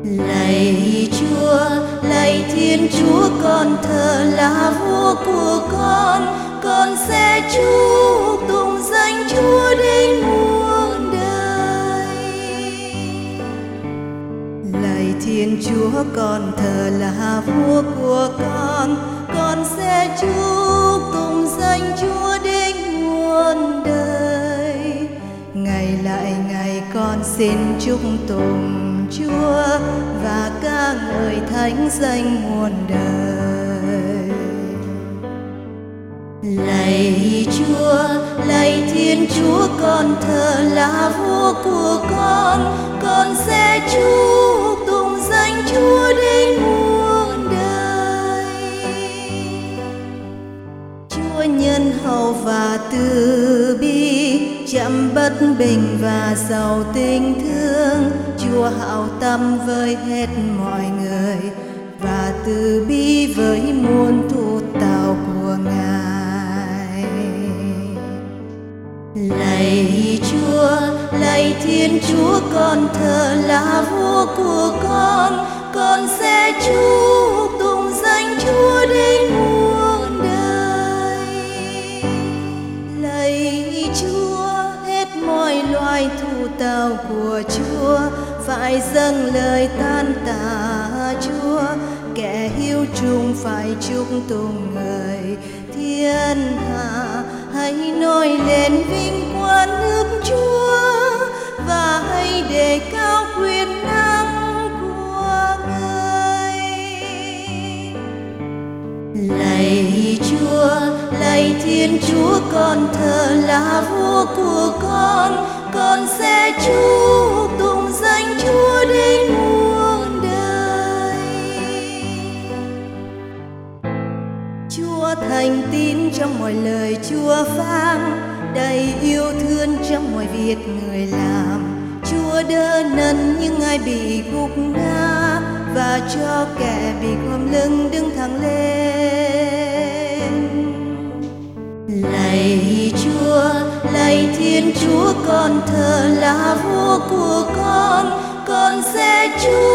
Lạy Chúa, lạy Thiên Chúa, con thờ là vua của con sẽ chúc tụng danh Chúa đến muôn đời. Lạy Thiên Chúa, con thờ là vua của con sẽ chúc tụng danh Chúa đến muôn đời. Ngày lại ngày con xin chúc tụng Chúa và ca ngợi thánh danh muôn đời. Lạy Chúa, lạy Thiên Chúa, con thờ là vua của con sẽ chúc tụng danh Chúa đến muôn đời. Chúa nhân hậu và từ bi, chậm bất bình và giàu tình thương. Chúa hảo tâm với hết mọi người và từ bi với muôn thụ tạo của Ngài. Lạy Chúa, lạy Thiên Chúa, con thờ là vua của con sẽ chúc tụng danh Chúa đến muôn đời. Lạy Chúa, hết mọi loài thụ tạo của Chúa phải dâng lời tan tạ Chúa. Kẻ hiếu trung phải chúc tụng người thiên hạ. Hãy nói lên vinh quang nước Chúa và hãy đề cao quyền năng của Người. Lạy Chúa, lạy Thiên Chúa, con thờ là vua của con sẽ chúc tụng danh Chúa đến muôn đời. Chúa thành tín trong mọi lời Chúa phán, đầy yêu thương trong mọi việc người làm. Chúa đỡ nâng những ai bị gục ngã và cho kẻ bị khom lưng đứng thẳng lên. Lạy Chúa, lạy Thiên Chúa, con thờ là vua của con sẽ chúc